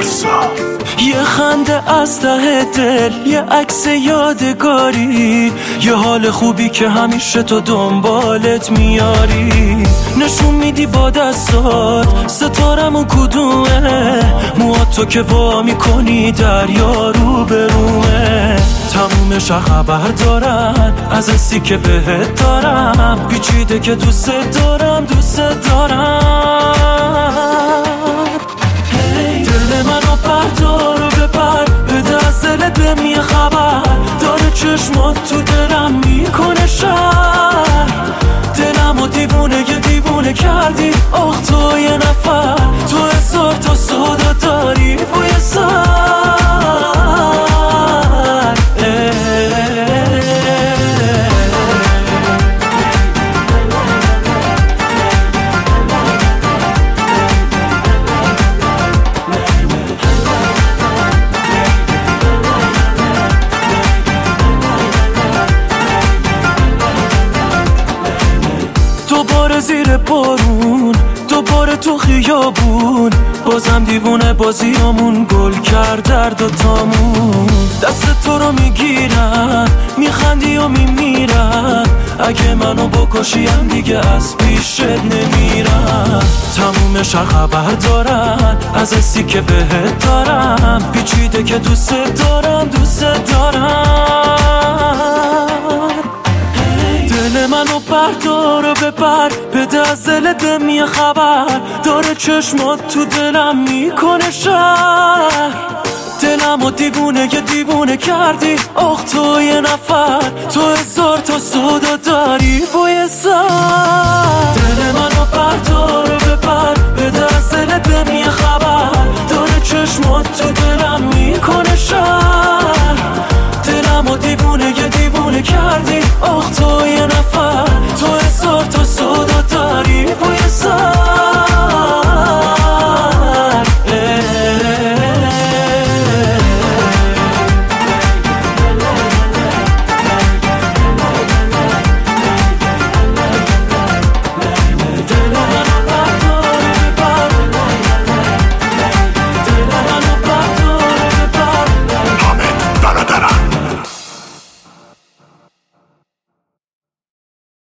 پارسا. یه خنده از ته دل، یه عکس یادگاری، یه حال خوبی که همیشه تو دنبالت میاری. نشون میدی با دستات ستارمون کدومه، موهات که وا میکنی دریا رو برومه. تمومش خبر دارن از حسی که بهت دارم، پیچیده که دوست دارم دوست دارم. دل منو بردار و ببر، بده از دل دم یه خبر، داره چشمات تو دلم میکنه شهر. دلمو دیوونه یه دیوونه کردی، آخ تو یه نفر، تو هزار تا سودا داری بوی سر. دوباره زیر بارون، دوباره تو خیابون، بازم دیوونه بازیامون گل کرد در دوتامون. دست تو رو میگیرم، میخندی و میمیرم، اگه منو بکشیم دیگه از پیشت نمیرم. تمومش خبر دارن از حسی که بهت دارم، پیچیده که دوست دارم دوست دارم. دل منو بردار و ببر، بده از دل دم یه خبر، داره چشمات تو دلم میکنه شهر. دلمو دیوونه یه دیوونه کردی، آخ تو یه نفر، تو هزار تا سودا داری بوی سر. دل منو بردار و ببر، بده از دل دم یه خبر، داره چشمات تو